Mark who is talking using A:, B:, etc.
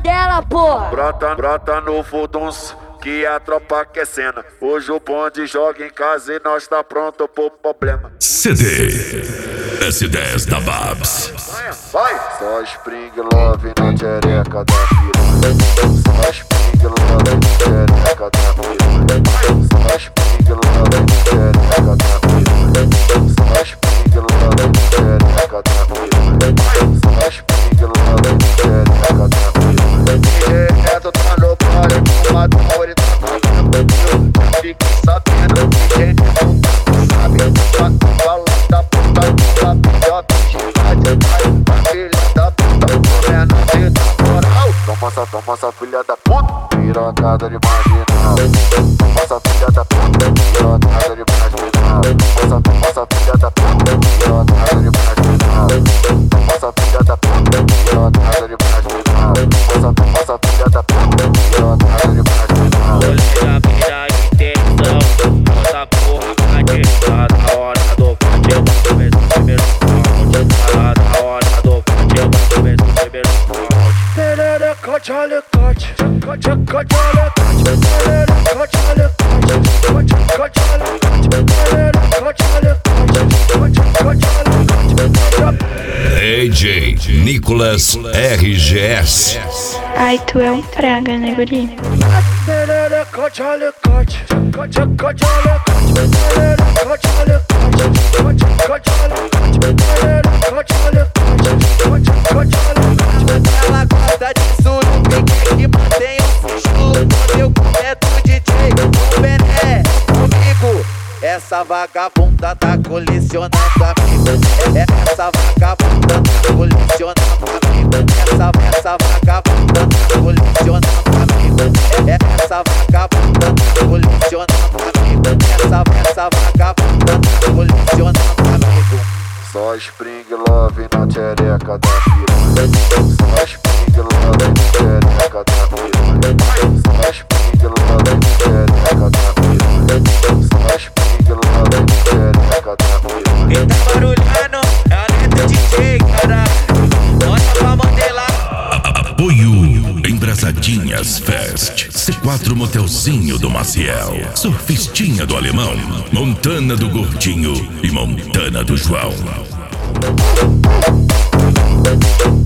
A: dela, porra.
B: Brota no Fuduns, que a tropa quer cena. Hoje o bonde joga em casa e nós tá pronto pro problema.
C: CD S10 da Babs.
B: Vai! Só Spring Love na xereca da piranha. Só Spring Love na xereca da piranha. Só Spring Love na xereca da piranha. Só Spring Love na xereca da piranha. Só Spring Love na xereca da piranha. Reto tá no baile, com a dor e tá cantando. Fique sabendo que quem não sabe, tá falando da puta que sabe, já tá chegando. Filha da puta, comendo vida moral. Toma essa filha da puta, pirocada de marginal. Toma essa filha da puta, pirocada de marginal. Toma essa filha da puta, pirocada de marginal. Toma essa filha da puta, pirocada de marginal. Toma essa filha da puta, pirocada de marginal.
D: Olha a minha intenção, nossa porra tá na hora do corte, eu vou começar o primeiro round. Tá na hora do corte, eu vou começar o primeiro round.
E: Perereca, tchalecote, tchaca, tchalecote, perereca, tchalecote, tchaca, tchalecote, perereca, tchalecote, tchaca, tchalecote.
C: DJ Nicolas RGS.
F: Ai, tu é um praga, né, guri?
E: Perereca, tchalecote, tchaca, tchalecote, perereca, tchalecote, tchaca, tchalecote, perereca, tchalecote, tchaca, tchalecote.
D: Ela gosta de surubim que mantém o estilo. Quando eu cometo o DJ, o Bené comigo. Essa vagabunda tá colecionando amigos. Essa vagabunda tá colecionando amigos. Essa vagabunda tá colecionando amigos. Essa vagabunda tá colecionando amigos. Essa vagabunda tá colecionando amigos.
B: Só Spring Love na xereca da piranha. Só Spring Love na xereca da piranha. Só Spring Love na xereca da piranha. Só Spring Love na xereca da piranha.
D: Quem tá barulhando é o Neto DJ, caralho. Bota pra modelar.
C: Apoio Embrasadinhas Fest, C4 Motelzinho do Maciel, Surfistinha do Alemão, Montana do Gordinho e Montana do João.